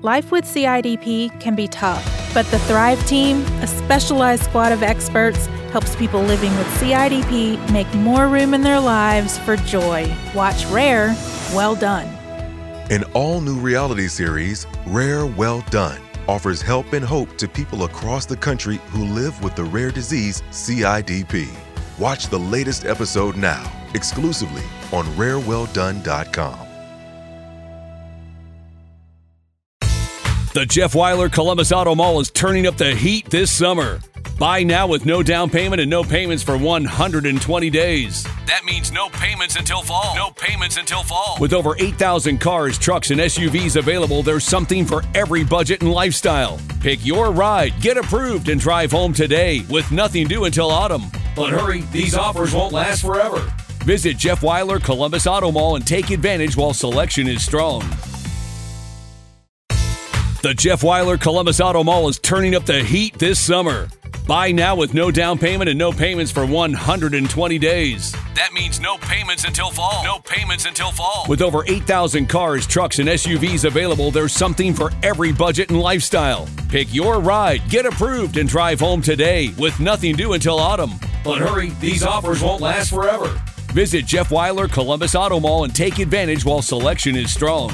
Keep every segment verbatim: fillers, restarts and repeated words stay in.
Life with C I D P can be tough, but the Thrive Team, a specialized squad of experts, helps people living with C I D P make more room in their lives for joy. Watch Rare, Well Done. An all-new reality series, Rare, Well Done, offers help and hope to people across the country who live with the rare disease C I D P. Watch the latest episode now, exclusively on rare well done dot com. The Jeff Weiler Columbus Auto Mall is turning up the heat this summer. Buy now with no down payment and no payments for one hundred twenty days. That means no payments until fall. No payments until fall. With over eight thousand cars, trucks, and S U Vs available, there's something for every budget and lifestyle. Pick your ride, get approved, and drive home today with nothing due until autumn. But hurry, these offers won't last forever. Visit Jeff Weiler Columbus Auto Mall and take advantage while selection is strong. The Jeff Weiler Columbus Auto Mall is turning up the heat this summer. Buy now with no down payment and no payments for one hundred twenty days. That means no payments until fall. No payments until fall. With over eight thousand cars, trucks, and S U Vs available, there's something for every budget and lifestyle. Pick your ride, get approved, and drive home today with nothing due until autumn. But hurry, these offers won't last forever. Visit Jeff Weiler Columbus Auto Mall and take advantage while selection is strong.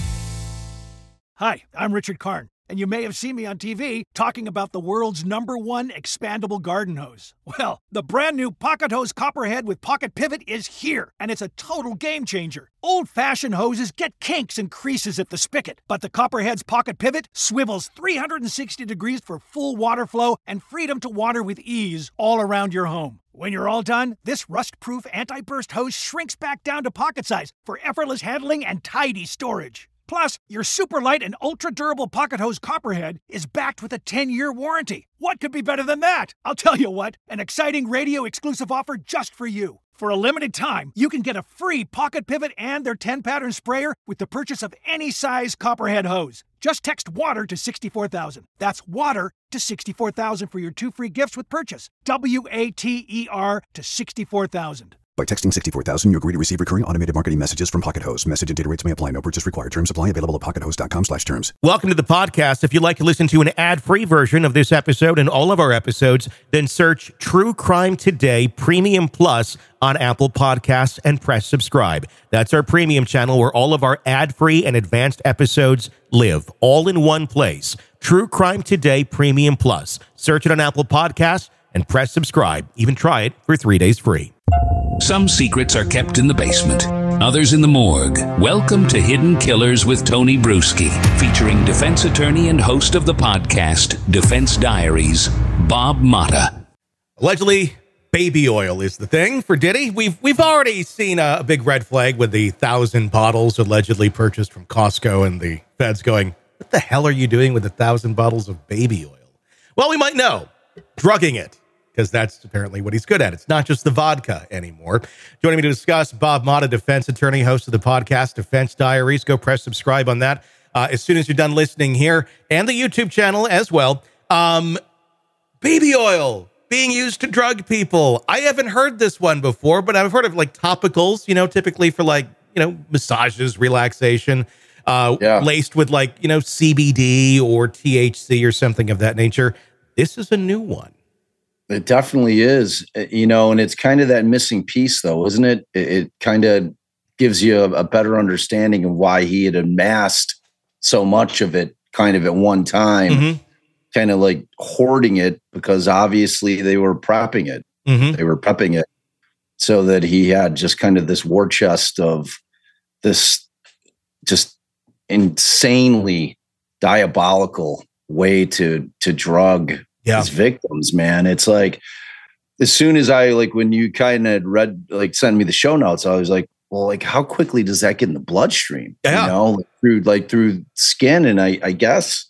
Hi, I'm Richard Karn, and you may have seen me on T V talking about the world's number one expandable garden hose. Well, the brand new Pocket Hose Copperhead with Pocket Pivot is here, and it's a total game changer. Old-fashioned hoses get kinks and creases at the spigot, but the Copperhead's Pocket Pivot swivels three hundred sixty degrees for full water flow and freedom to water with ease all around your home. When you're all done, this rust-proof anti-burst hose shrinks back down to pocket size for effortless handling and tidy storage. Plus, your super light and ultra-durable Pocket Hose Copperhead is backed with a ten-year warranty. What could be better than that? I'll tell you what, an exciting radio-exclusive offer just for you. For a limited time, you can get a free Pocket Pivot and their ten-pattern sprayer with the purchase of any size Copperhead hose. Just text WATER to sixty-four thousand. That's WATER to sixty-four thousand for your two free gifts with purchase. W A T E R to sixty-four thousand. By texting sixty-four thousand, you agree to receive recurring automated marketing messages from Pocket Hose. Message and data rates may apply. No purchase required. Terms apply. Available at pockethose.com slash terms. Welcome to the podcast. If you'd like to listen to an ad-free version of this episode and all of our episodes, then search True Crime Today Premium Plus on Apple Podcasts and press subscribe. That's our premium channel where all of our ad-free and advanced episodes live, all in one place. True Crime Today Premium Plus. Search it on Apple Podcasts and press subscribe. Even try it for three days free. Some secrets are kept in the basement, others in the morgue. Welcome to Hidden Killers with Tony Bruschi, featuring defense attorney and host of the podcast, Defense Diaries, Bob Motta. Allegedly, baby oil is the thing for Diddy. We've we've already seen a, a big red flag with the thousand bottles allegedly purchased from Costco and the feds going, what the hell are you doing with a thousand bottles of baby oil? Well, we might know. Drugging it. Because that's apparently what he's good at. It's not just the vodka anymore. Joining me to discuss, Bob Motta, defense attorney, host of the podcast, Defense Diaries. Go press subscribe on that uh, as soon as you're done listening here, and the YouTube channel as well. Um, baby oil being used to drug people. I haven't heard this one before, but I've heard of like topicals, you know, typically for like, you know, massages, relaxation, uh, yeah. laced with like, you know, C B D or T H C or something of that nature. This is a new one. It definitely is, you know, and it's kind of that missing piece, though, isn't it? It, it kind of gives you a, a better understanding of why he had amassed so much of it kind of at one time, mm-hmm. kind of like hoarding it because obviously they were prepping it. Mm-hmm. They were prepping it so that he had just kind of this war chest of this just insanely diabolical way to to drug Yeah. his victims, man. It's like, as soon as I, like, when you kind of read, like, send me the show notes, I was like, well, like, how quickly does that get in the bloodstream? Yeah. You know, like, through, like, through skin. And I, I guess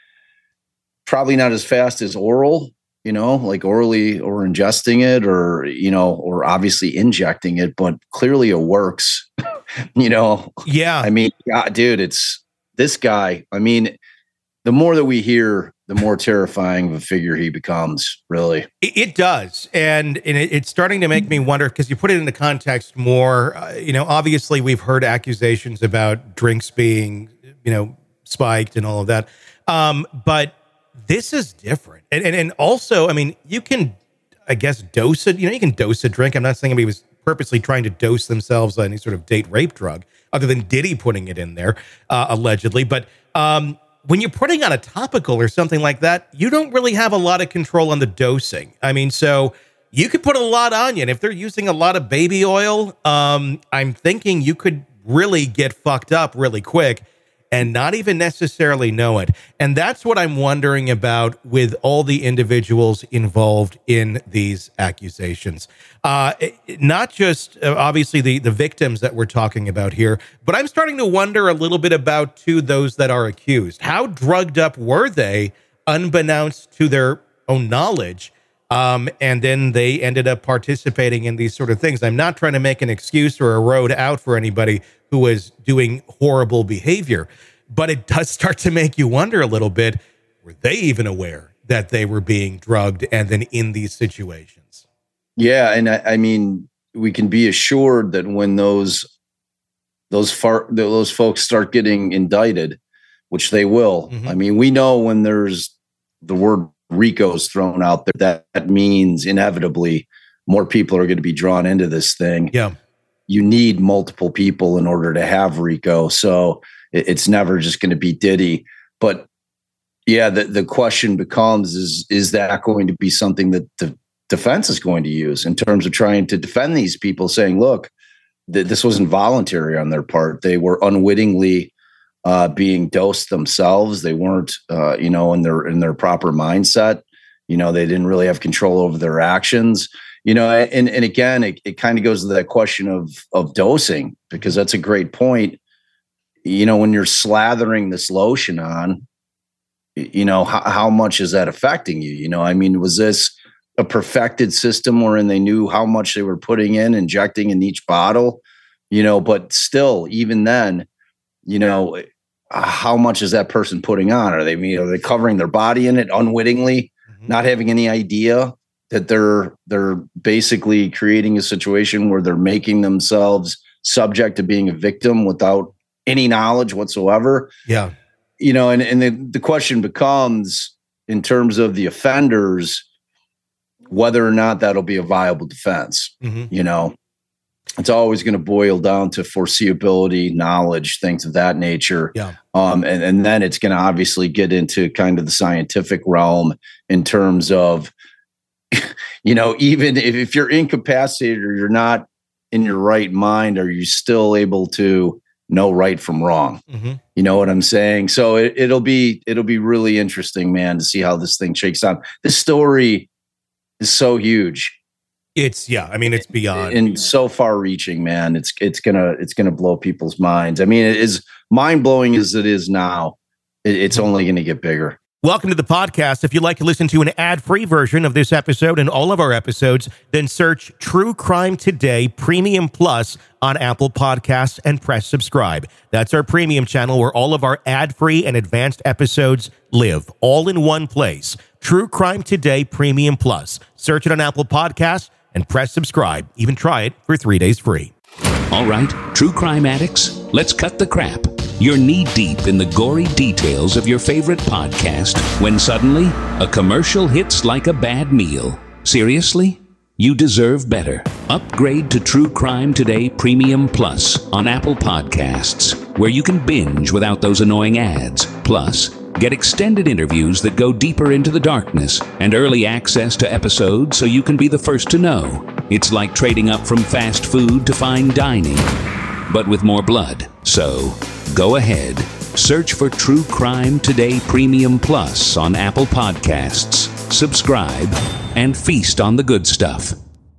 probably not as fast as oral, you know, like orally or ingesting it or, you know, or obviously injecting it, but clearly it works, you know? Yeah. I mean, yeah, dude, it's this guy. I mean, the more that we hear, the more terrifying of a figure he becomes, really. It, it does. And, and it, it's starting to make me wonder, because you put it into context more, uh, you know, obviously we've heard accusations about drinks being, you know, spiked and all of that. Um, but this is different. And, and, and also, I mean, you can, I guess, dose it. You know, you can dose a drink. I'm not saying anybody was purposely trying to dose themselves on any sort of date rape drug, other than Diddy putting it in there, uh, allegedly. But um, when you're putting on a topical or something like that, you don't really have a lot of control on the dosing. I mean, so you could put a lot on you. And if they're using a lot of baby oil, um, I'm thinking you could really get fucked up really quick and not even necessarily know it. And that's what I'm wondering about with all the individuals involved in these accusations. Uh, not just, uh, obviously, the, the victims that we're talking about here, but I'm starting to wonder a little bit about, too, those that are accused. How drugged up were they, unbeknownst to their own knowledge? Um, and then they ended up participating in these sort of things. I'm not trying to make an excuse or a road out for anybody who was doing horrible behavior, but it does start to make you wonder a little bit, were they even aware that they were being drugged and then in these situations? Yeah. And I, I mean, we can be assured that when those, those far, those folks start getting indicted, which they will, mm-hmm. I mean, we know when there's the word RICO's thrown out there, that, that means inevitably more people are going to be drawn into this thing. Yeah. You need multiple people in order to have RICO. So it, it's never just going to be Diddy. But yeah, the, the question becomes, is, is that going to be something that the defense is going to use in terms of trying to defend these people, saying, look, th- this wasn't voluntary on their part. They were unwittingly Uh, being dosed themselves. They weren't, uh, you know, in their in their proper mindset. You know, they didn't really have control over their actions. You know, and and again, it, it kind of goes to that question of of dosing, because that's a great point. You know, when you're slathering this lotion on, you know, how, how much is that affecting you? You know, I mean, was this a perfected system wherein they knew how much they were putting in, injecting in each bottle? You know, but still, even then, you know, how much is that person putting on? Are they, you know, are they covering their body in it unwittingly, mm-hmm. not having any idea that they're they're basically creating a situation where they're making themselves subject to being a victim without any knowledge whatsoever? Yeah. You know, and, and the, the question becomes, in terms of the offenders, whether or not that'll be a viable defense. Mm-hmm. You know, it's always going to boil down to foreseeability, knowledge, things of that nature. Yeah. Um, and, and then it's going to obviously get into kind of the scientific realm in terms of, you know, even if, if you're incapacitated or you're not in your right mind, are you still able to know right from wrong? Mm-hmm. You know what I'm saying? So it, it'll be, it'll be really interesting, man, to see how this thing shakes out. This story is so huge. It's yeah. I mean, it's beyond and so far reaching, man. It's it's gonna it's gonna blow people's minds. I mean, it is mind blowing as it is now. It, it's only going to get bigger. Welcome to the podcast. If you'd like to listen to an ad-free version of this episode and all of our episodes, then search True Crime Today Premium Plus on Apple Podcasts and press subscribe. That's our premium channel where all of our ad-free and advanced episodes live, all in one place. True Crime Today Premium Plus. Search it on Apple Podcasts and press subscribe. Even try it for three days free. All right, true crime addicts, let's cut the crap. You're knee-deep in the gory details of your favorite podcast when suddenly a commercial hits like a bad meal. Seriously? You deserve better. Upgrade to True Crime Today Premium Plus on Apple Podcasts, where you can binge without those annoying ads. Plus, get extended interviews that go deeper into the darkness and early access to episodes so you can be the first to know. It's like trading up from fast food to fine dining, but with more blood. So, go ahead. Search for True Crime Today Premium Plus on Apple Podcasts. Subscribe and feast on the good stuff.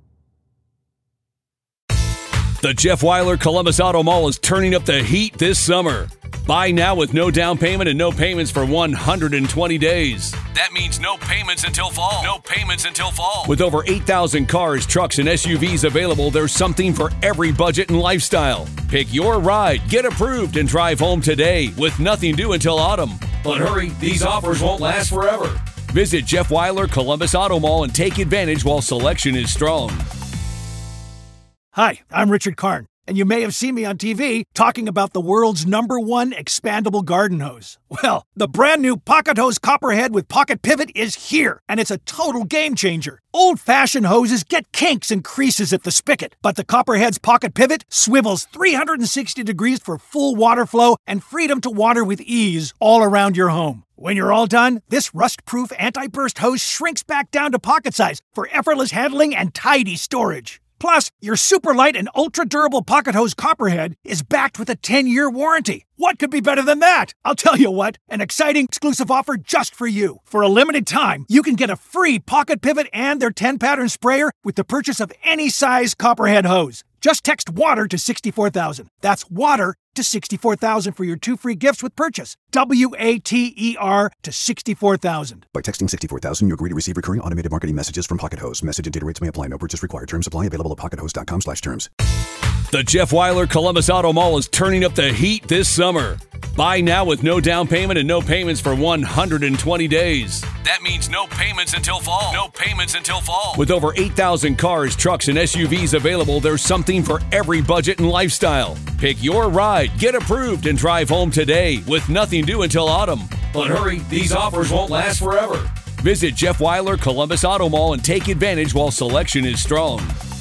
The Jeff Weiler Columbus Auto Mall is turning up the heat this summer. Buy now with no down payment and no payments for one hundred twenty days. That means no payments until fall. No payments until fall. With over eight thousand cars, trucks, and S U Vs available, there's something for every budget and lifestyle. Pick your ride, get approved, and drive home today with nothing due until autumn. But hurry, these offers won't last forever. Visit Jeff Weiler Columbus Auto Mall and take advantage while selection is strong. Hi, I'm Richard Karn. and you may have seen me on T V talking about the world's number one expandable garden hose. Well, the brand new Pocket Hose Copperhead with Pocket Pivot is here, and it's a total game changer. Old-fashioned hoses get kinks and creases at the spigot, but the Copperhead's Pocket Pivot swivels three hundred sixty degrees for full water flow and freedom to water with ease all around your home. When you're all done, this rust-proof anti-burst hose shrinks back down to pocket size for effortless handling and tidy storage. Plus, your super light and ultra-durable Pocket Hose Copperhead is backed with a ten-year warranty. What could be better than that? I'll tell you what, an exciting exclusive offer just for you. For a limited time, you can get a free Pocket Pivot and their ten-pattern sprayer with the purchase of any size Copperhead hose. Just text WATER to sixty-four thousand. That's WATER to sixty-four thousand for your two free gifts with purchase. W A T E R to sixty-four thousand. By texting sixty-four thousand, you agree to receive recurring automated marketing messages from Pocket Hose. Message and data rates may apply. No purchase required. Terms apply. Available at pockethose.com slash terms. The Jeff Weiler Columbus Auto Mall is turning up the heat this summer. Buy now with no down payment and no payments for one hundred twenty days. That means no payments until fall. No payments until fall. With over eight thousand cars, trucks, and S U Vs available, there's something for every budget and lifestyle. Pick your ride, get approved, and drive home today with nothing due until autumn. But hurry, these offers won't last forever. Visit Jeff Weiler Columbus Auto Mall and take advantage while selection is strong.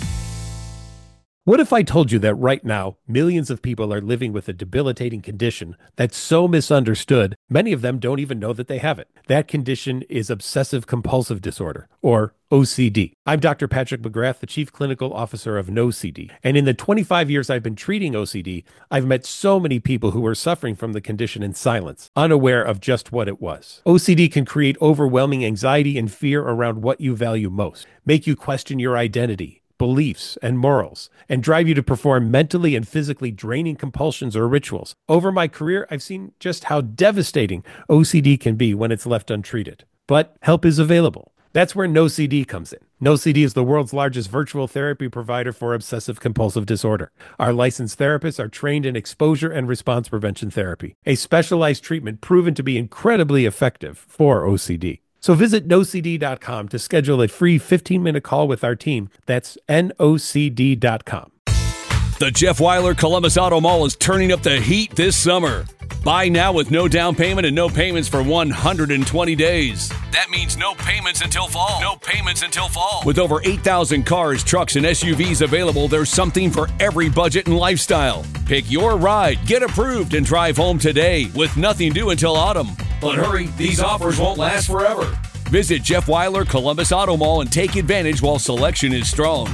What if I told you that right now, millions of people are living with a debilitating condition that's so misunderstood, many of them don't even know that they have it. That condition is obsessive compulsive disorder, or O C D. I'm Doctor Patrick McGrath, the Chief Clinical Officer of No C D. And in the twenty-five years I've been treating O C D, I've met so many people who are suffering from the condition in silence, unaware of just what it was. O C D can create overwhelming anxiety and fear around what you value most, make you question your identity, beliefs, and morals, and drive you to perform mentally and physically draining compulsions or rituals. Over my career, I've seen just how devastating O C D can be when it's left untreated. But help is available. That's where No C D comes in. No C D is the world's largest virtual therapy provider for obsessive compulsive disorder. Our licensed therapists are trained in exposure and response prevention therapy, a specialized treatment proven to be incredibly effective for O C D. So visit no c d dot com to schedule a free fifteen-minute call with our team. That's N O C D dot com. The Jeff Weiler Columbus Auto Mall is turning up the heat this summer. Buy now with no down payment and no payments for one hundred twenty days. That means no payments until fall. No payments until fall. With over eight thousand cars, trucks, and S U Vs available, there's something for every budget and lifestyle. Pick your ride, get approved, and drive home today with nothing due until autumn. But hurry, these offers won't last forever. Visit Jeff Weiler Columbus Auto Mall and take advantage while selection is strong.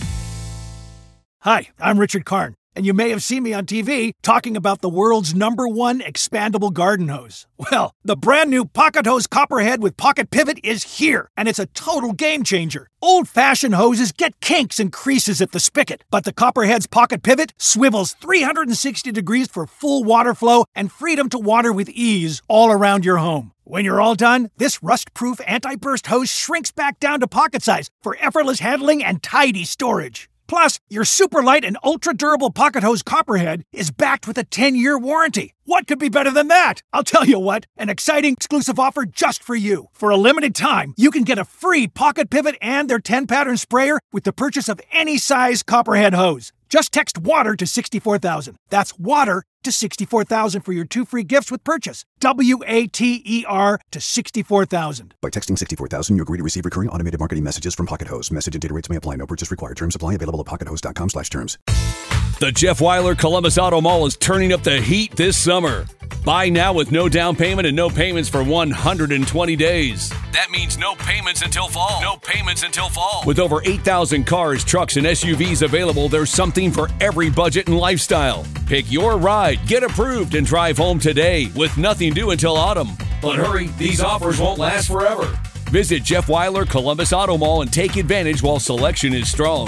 Hi, I'm Richard Karn, and you may have seen me on T V talking about the world's number one expandable garden hose. Well, the brand new Pocket Hose Copperhead with Pocket Pivot is here, and it's a total game changer. Old-fashioned hoses get kinks and creases at the spigot, but the Copperhead's Pocket Pivot swivels three hundred sixty degrees for full water flow and freedom to water with ease all around your home. When you're all done, this rust-proof anti-burst hose shrinks back down to pocket size for effortless handling and tidy storage. Plus, your super light and ultra-durable Pocket Hose Copperhead is backed with a ten-year warranty. What could be better than that? I'll tell you what, an exciting exclusive offer just for you. For a limited time, you can get a free Pocket Pivot and their ten-pattern sprayer with the purchase of any size Copperhead hose. Just text WATER to sixty-four thousand. That's WATER to sixty-four thousand for your two free gifts with purchase. W A T E R to sixty-four thousand. By texting sixty-four thousand, you agree to receive recurring automated marketing messages from Pocket Hose. Message and data rates may apply. No purchase required. Terms apply. Available at pockethose.com slash terms. The Jeff Weiler Columbus Auto Mall is turning up the heat this summer. Buy now with no down payment and no payments for one hundred twenty days. That means no payments until fall. No payments until fall. With over eight thousand cars, trucks, and S U Vs available, there's something for every budget and lifestyle. Pick your ride, get approved, and drive home today with nothing due until autumn. But hurry, these offers won't last forever. Visit Jeff Weiler Columbus Auto Mall and take advantage while selection is strong.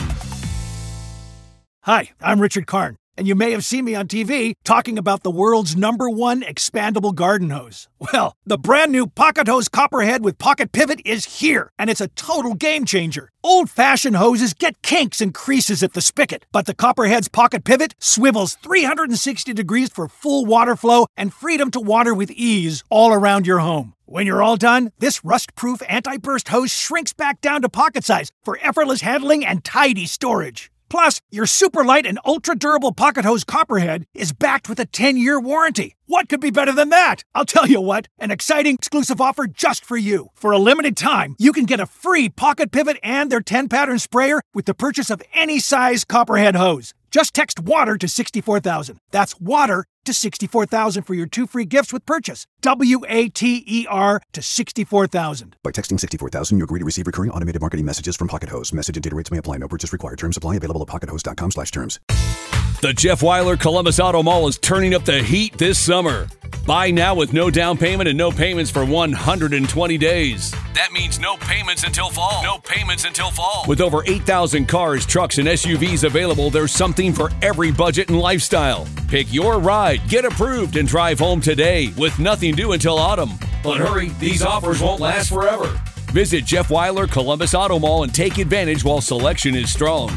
Hi, I'm Richard Karn, and you may have seen me on T V talking about the world's number one expandable garden hose. Well, the brand new Pocket Hose Copperhead with Pocket Pivot is here, and it's a total game changer. Old-fashioned hoses get kinks and creases at the spigot, but the Copperhead's Pocket Pivot swivels three hundred sixty degrees for full water flow and freedom to water with ease all around your home. When you're all done, this rust-proof anti-burst hose shrinks back down to pocket size for effortless handling and tidy storage. Plus, your super light and ultra durable pocket hose Copperhead is backed with a ten-year warranty. What could be better than that? I'll tell you what, an exciting exclusive offer just for you. For a limited time, you can get a free pocket pivot and their ten-pattern sprayer with the purchase of any size Copperhead hose. Just text WATER to sixty-four thousand. That's WATER to sixty-four thousand for your two free gifts with purchase. W A T E R to sixty-four thousand. By texting sixty-four thousand, you agree to receive recurring automated marketing messages from Pocket Hose. Message and data rates may apply. No purchase required. Terms apply. Available at pocket hose dot com slash terms. The Jeff Weiler Columbus Auto Mall is turning up the heat this summer. Buy now with no down payment and no payments for one hundred twenty days. That means no payments until fall. No payments until fall. With over eight thousand cars, trucks, and S U Vs available, there's something for every budget and lifestyle. Pick your ride, get approved, and drive home today with nothing due until autumn. But hurry, these offers won't last forever. Visit Jeff Weiler Columbus Auto Mall and take advantage while selection is strong.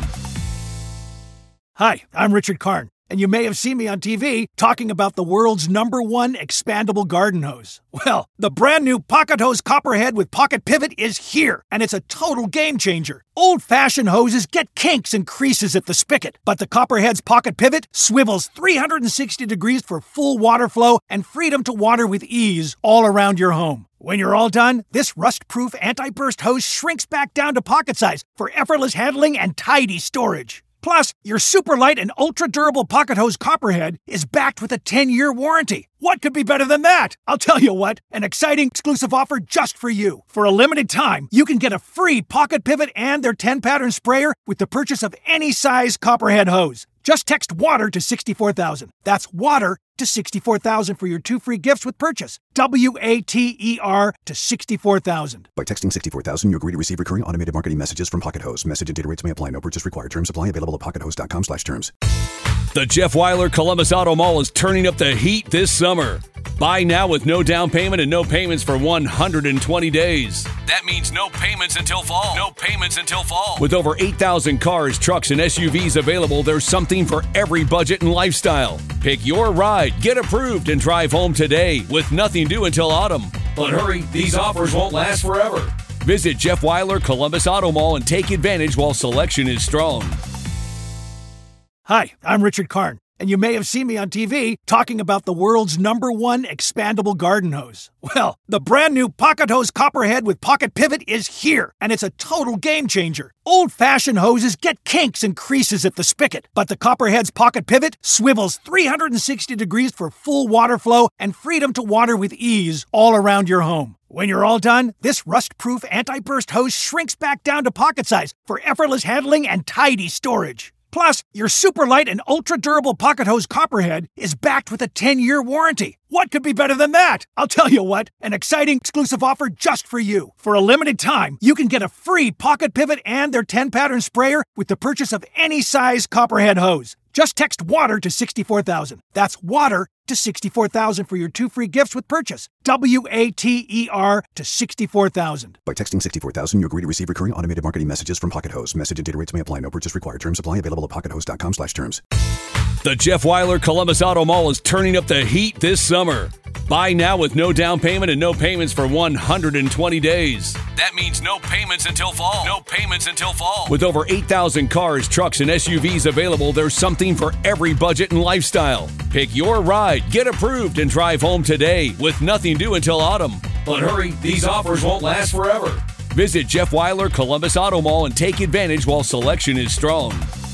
Hi, I'm Richard Karn, and you may have seen me on T V talking about the world's number one expandable garden hose. Well, the brand new Pocket Hose Copperhead with Pocket Pivot is here, and it's a total game changer. Old-fashioned hoses get kinks and creases at the spigot, but the Copperhead's Pocket Pivot swivels three hundred sixty degrees for full water flow and freedom to water with ease all around your home. When you're all done, this rust-proof anti-burst hose shrinks back down to pocket size for effortless handling and tidy storage. Plus, your super light and ultra durable pocket hose Copperhead is backed with a ten-year warranty. What could be better than that? I'll tell you what, an exciting exclusive offer just for you. For a limited time, you can get a free pocket pivot and their ten-pattern sprayer with the purchase of any size Copperhead hose. Just text WATER to sixty-four thousand. That's WATER to sixty-four thousand for your two free gifts with purchase. W A T E R to sixty-four thousand. By texting sixty-four thousand, you agree to receive recurring automated marketing messages from Pocket Hose. Message and data rates may apply. No purchase required. Terms apply. Available at pocket hose dot com slash terms. The Jeff Weiler Columbus Auto Mall is turning up the heat this summer. Buy now with no down payment and no payments for one hundred twenty days. That means no payments until fall. No payments until fall. With over eight thousand cars, trucks, and S U Vs available, there's something for every budget and lifestyle. Pick your ride, get approved, and drive home today with nothing due until autumn. But hurry, these offers won't last forever. Visit Jeff Weiler Columbus Auto Mall and take advantage while selection is strong. Hi, I'm Richard Karn, and you may have seen me on T V talking about the world's number one expandable garden hose. Well, the brand new Pocket Hose Copperhead with Pocket Pivot is here, and it's a total game changer. Old-fashioned hoses get kinks and creases at the spigot, but the Copperhead's Pocket Pivot swivels three hundred sixty degrees for full water flow and freedom to water with ease all around your home. When you're all done, this rust-proof anti-burst hose shrinks back down to pocket size for effortless handling and tidy storage. Plus, your super light and ultra durable pocket hose Copperhead is backed with a ten-year warranty. What could be better than that? I'll tell you what, an exciting exclusive offer just for you. For a limited time, you can get a free pocket pivot and their ten-pattern sprayer with the purchase of any size Copperhead hose. Just text WATER to sixty-four thousand. That's WATER to sixty-four thousand for your two free gifts with purchase. W A T E R to sixty-four thousand. By texting sixty-four thousand, you agree to receive recurring automated marketing messages from Pocket Hose. Message and data rates may apply. No purchase required. Terms apply. Available at pocket hose dot com slash terms. The Jeff Weiler Columbus Auto Mall is turning up the heat this summer. Buy now with no down payment and no payments for one hundred twenty days. That means no payments until fall. No payments until fall. With over eight thousand cars, trucks, and S U Vs available, there's something for every budget and lifestyle. Pick your ride, get approved, and drive home today with nothing due until autumn. But hurry, these offers won't last forever. Visit Jeff Weiler Columbus Auto Mall and take advantage while selection is strong.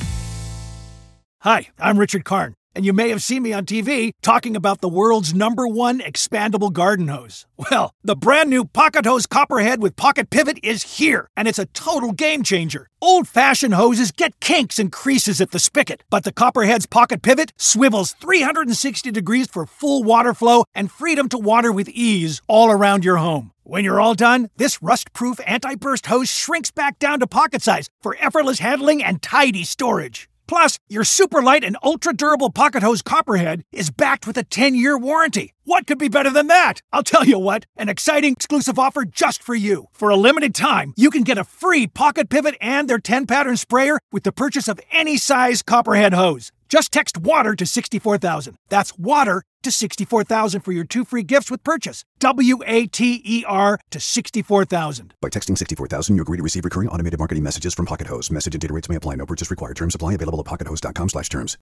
Hi, I'm Richard Karn, and you may have seen me on T V talking about the world's number one expandable garden hose. Well, the brand new Pocket Hose Copperhead with Pocket Pivot is here, and it's a total game changer. Old-fashioned hoses get kinks and creases at the spigot, but the Copperhead's Pocket Pivot swivels three hundred sixty degrees for full water flow and freedom to water with ease all around your home. When you're all done, this rust-proof anti-burst hose shrinks back down to pocket size for effortless handling and tidy storage. Plus, your super light and ultra durable pocket hose Copperhead is backed with a ten-year warranty. What could be better than that? I'll tell you what, an exciting exclusive offer just for you. For a limited time, you can get a free pocket pivot and their ten-pattern sprayer with the purchase of any size Copperhead hose. Just text WATER to sixty-four thousand. That's WATER to sixty-four thousand for your two free gifts with purchase. W A T E R to sixty-four thousand. By texting sixty-four thousand, you agree to receive recurring automated marketing messages from Pocket Host. Message and data rates may apply. No purchase required. Terms apply. Available at pocket host dot com slash terms.